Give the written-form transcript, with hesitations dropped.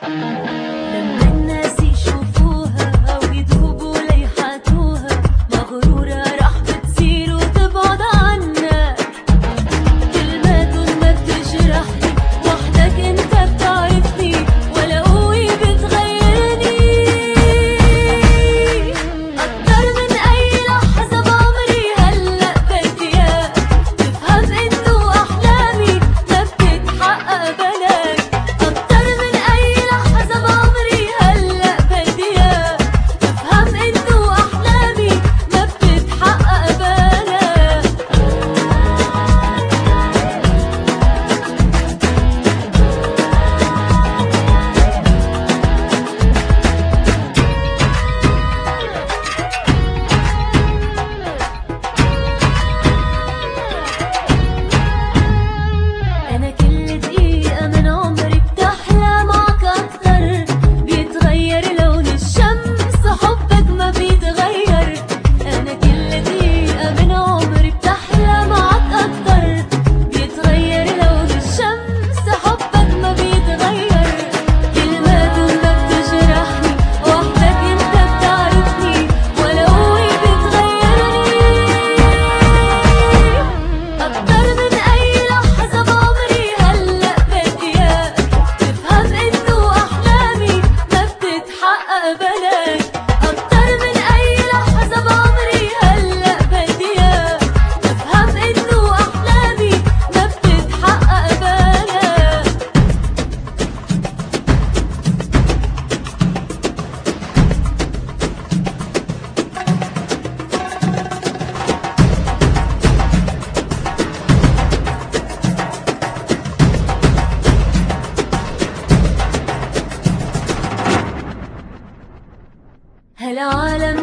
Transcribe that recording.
لما الناس يشوفوها أو يدوبوا ليحاتوها مغرورة راح بتصير وتبعد عنك. كلماتهم ما بتجرحني وحدك انت بتعرفني ولا قوي بتغيرني. أكتر من أي لحظة بعمري هلأ بدي إياك تفهم إنه أحلامي ما بتتحقق بلاك. أكتر من أي لحظة بعمري هلأ بدي إياك تفهم إنه أحلامي ما بتتحقق بلاك. أنا كل دقيقة من عمري بتحلى معك أكتر. بيتغير لون الشمس حبك ما بيتغير. أنا كل دقيقة من عمري بتحلى معك أكتر. بيتغير لون الشمس حبك ما بيتغير. كلماتهم ما بتجرحني وحدك انت بتعرفني ولا قوي بتغيرني. أكتر من أي لحظة بعمري هلأ بدي إياك تفهم إنه أحلامي ما بتتحقق بلاك. أكتر من أي لحظة بعمري هلأ بدي إياك تفهم إنه أحلامي ما بتتحقق بلاك. هالعالم